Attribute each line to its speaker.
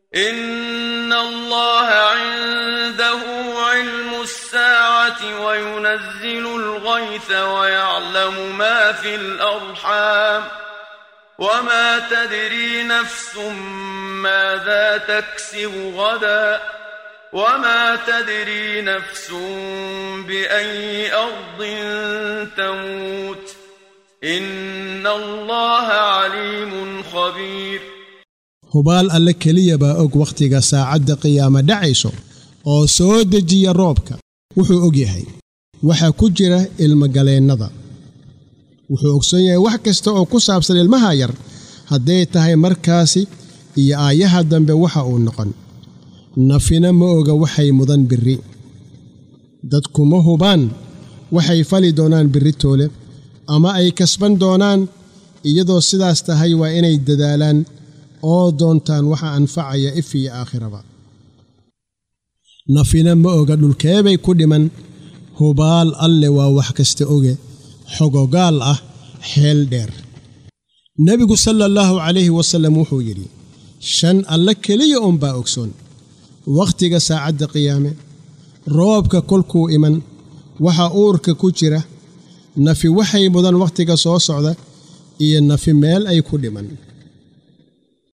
Speaker 1: إن الله عنده علم الساعة وينزل الغيث ويعلم ما في الأرحام وما تدري نفس ماذا تكسب غدا وما تدري نفس بأي أرض تموت إن الله عليم خبير.
Speaker 2: hubaal alle keliya baa og wakhtiga saacadda qiyaama dhacayso oo soo dejiya roobka. wuxuu og yahay waxa ku jira ilmagaleennada. wuxuu ogsoon yahay wax kasta oo ku saabsan ilmaha yar hadday tahay markaasi iyo aayaha dambe waxa uu noqon. nafina ma oga waxay mudan birri. dadku ma hubaan waxay fali doonaan birritoole ama ay kasban doonaan. iyadoo sidaas tahay waa inay dadaalaan oo doontaan waxa anfacaya if iyo aakhiraba. nafina ma oga dhulkeebay ku dhiman. hubaal alle waa wax kasta oge xogogaal ah xeel dheer. nebigu sallallahu calayhi wasallam wuxuu yidhi 5 alle keliya unbaa ogsoon wakhtiga saacadda qiyaame, roobka kolkuu iman, waxa uurka ku jira, nafi waxay mudan wakhtiga soo socda iyo nafi meel ay ku dhiman.